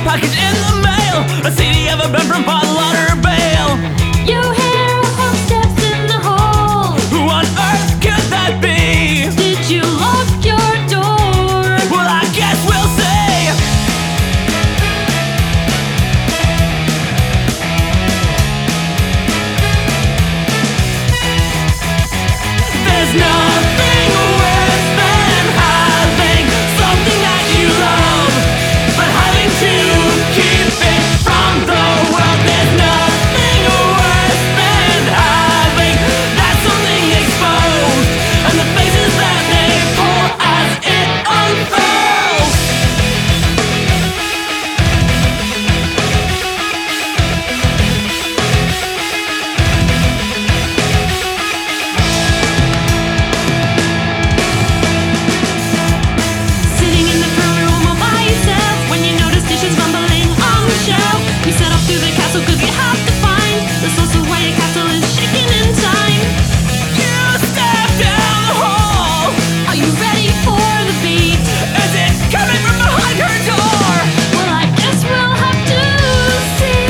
package in the mail, a CD of a band from Fort Lauderdale. You hear footsteps in the hall. Who on earth could that be? Did you lock your door? Well, I guess we'll see. There's nothing worse than having something that you love, but having to keep it from the world. There's nothing worse than having that something exposed, and the faces that they pull as it unfolds. Sitting in the front room all by yourself, when you notice dishes rumbling on the shelf. You set off through the castle 'cause you have to find the source of why your castle is shaking in time. You step down the hall. Are you ready for the beat? Is it coming from behind her door? Well, I guess we'll have to see.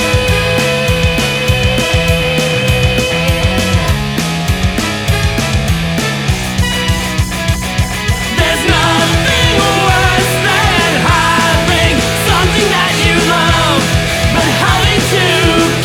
There's nothing worse than having something that you love, but having to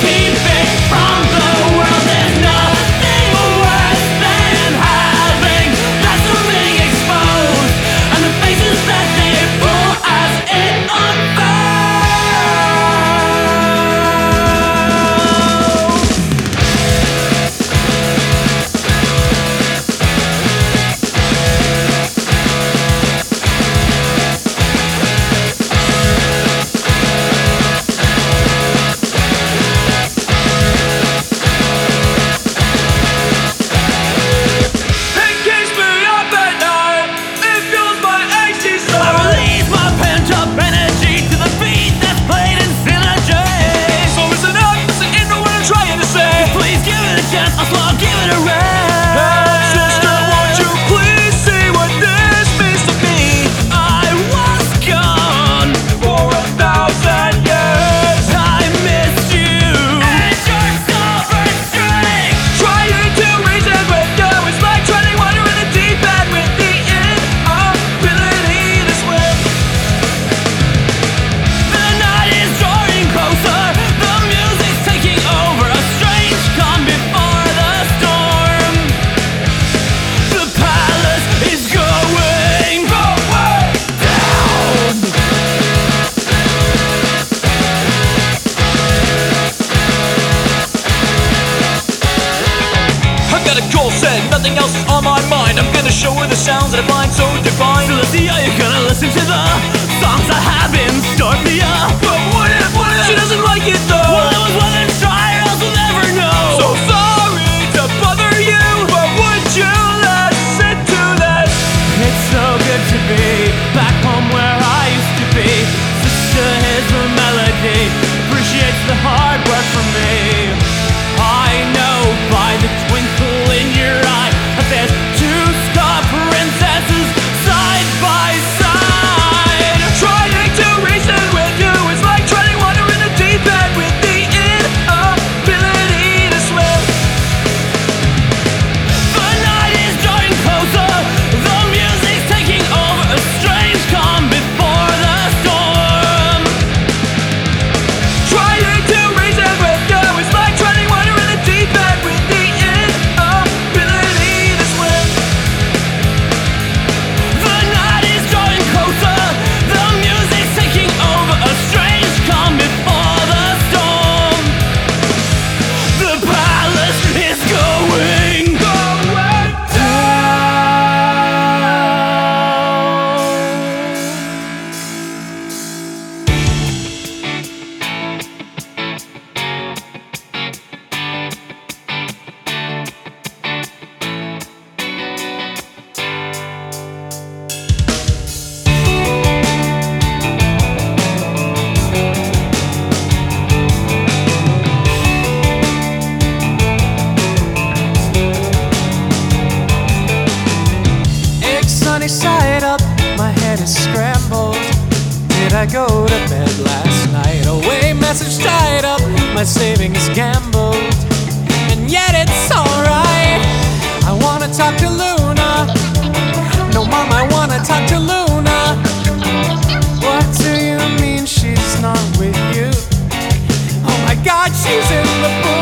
savings gambled, and yet it's alright. I wanna talk to Luna. No, Mom, I wanna talk to Luna. What do you mean she's not with you? Oh my God, she's in the pool.